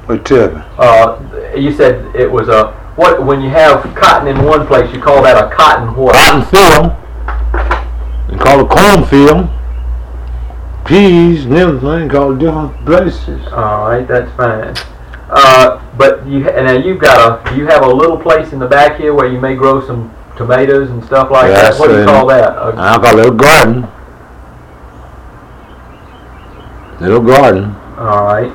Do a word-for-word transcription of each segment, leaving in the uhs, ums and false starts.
What tell me? Uh, you said it was a what? When you have cotton in one place, you call that a cotton what? Cotton field. They call it cornfield. Peas and everything called different places. All right, that's fine. Uh, but you and now you've got a you have a little place in the back here where you may grow some tomatoes and stuff like Yes, that. What do you call that? A, I call it a little garden. Little garden. all right.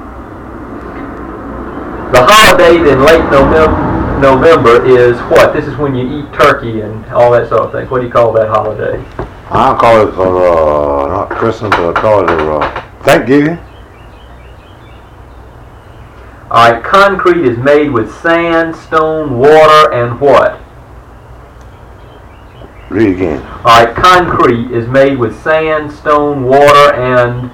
The holiday in late November, November is what? This is when you eat turkey and all that sort of thing. What do you call that holiday? I call it uh, not Christmas, but I call it uh, Thanksgiving. All right. Concrete is made with sand, stone, water, and what? Read again. All right. Concrete is made with sand, stone, water, and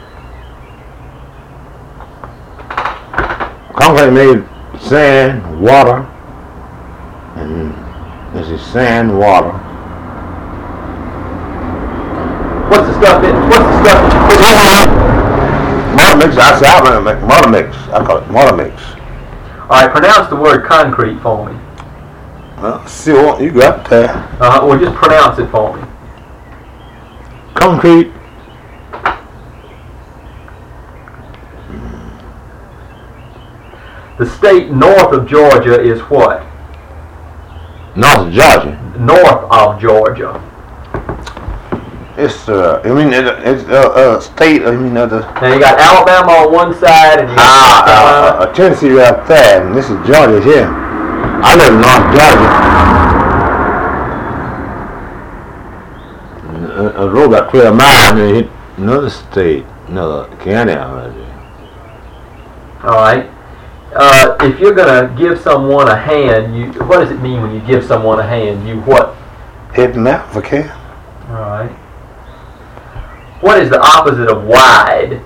Concrete made sand, water, and this is sand, water. what's the stuff in? What's the stuff that you put in? Mortar mix. I say I remember make mortar mix. I call it mortar mix. All right. Pronounce the word concrete for me. Well, see what you got there. Uh, or just pronounce it for me. Concrete. The state north of Georgia is what? North Georgia. North of Georgia. It's uh, I mean it, it's uh, uh state. I mean uh, the Now you got Alabama on one side and you got ah South uh, uh, Tennessee right there, and this is Georgia here. I live in North Georgia. A, a road about twelve miles, and it hit another state, another county already. All right. Uh, if you're gonna give someone a hand, you what does it mean when you give someone a hand? You what? Hitting that if I can. All right. What is the opposite of wide?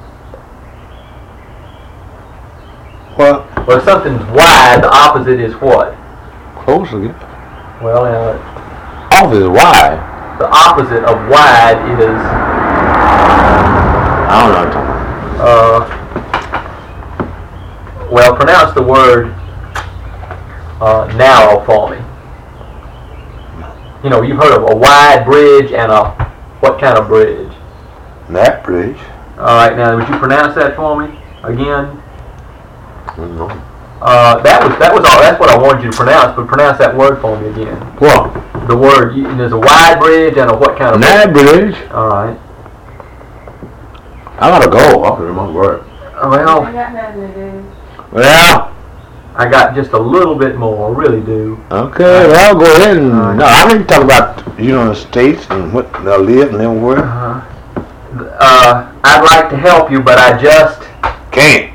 What? Well, if something's wide, the opposite is what? Close again. Well, now, Off is wide. the opposite of wide is I don't know what I'm talking about. uh. Well, pronounce the word uh, narrow for me. You know, you've heard of a wide bridge and a what kind of bridge? That bridge. All right, now would you pronounce that for me again? No. Uh, that was that was all. That's what I wanted you to pronounce, but pronounce that word for me again. What? The word. You, there's a wide bridge and a what kind of That bridge. bridge? All right. I gotta go. I can remember word. Well, I got nothing to do. Well. I got just a little bit more. I really do. Okay, well, go ahead and All right. no. I didn't talk about you know the states and what they live and everywhere. Uh, uh, I'd like to help you, but I just. Can't.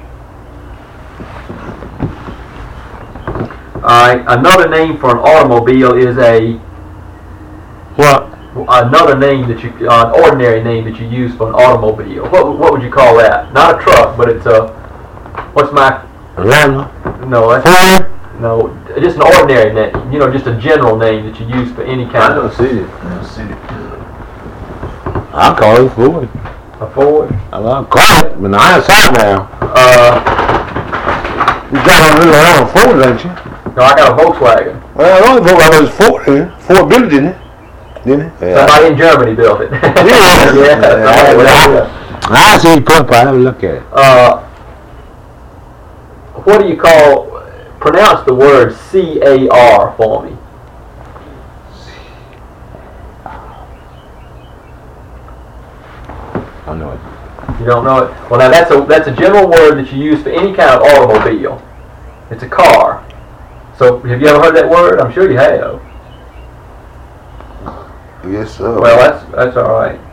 All right. Another name for an automobile is a. What? Another name that you, uh, an ordinary name that you use for an automobile. What what would you call that? Not a truck, but it's a. What's my? Atlanta. No, that's, Ford. no, just an ordinary name. You know, just a general name that you use for any kind I don't of see it. I don't see it. I call it Ford. a Ford. I love call it, but I ain't saw it now. Uh, You got a little old Ford, don't you? no, I got a Volkswagen. Well, the only Ford I was Ford here. Ford built it, didn't it? Didn't it? Somebody in Germany built it. Yeah. yeah. somebody Yeah. down there. I see it put. I have a look at it. Uh, what do you call? Pronounce the word C A R for me. I know it. You don't know it? Well, now that's a that's a general word that you use for any kind of automobile. It's a car. So, have you ever heard that word? I'm sure you have. Yes, sir. Well, that's that's all right.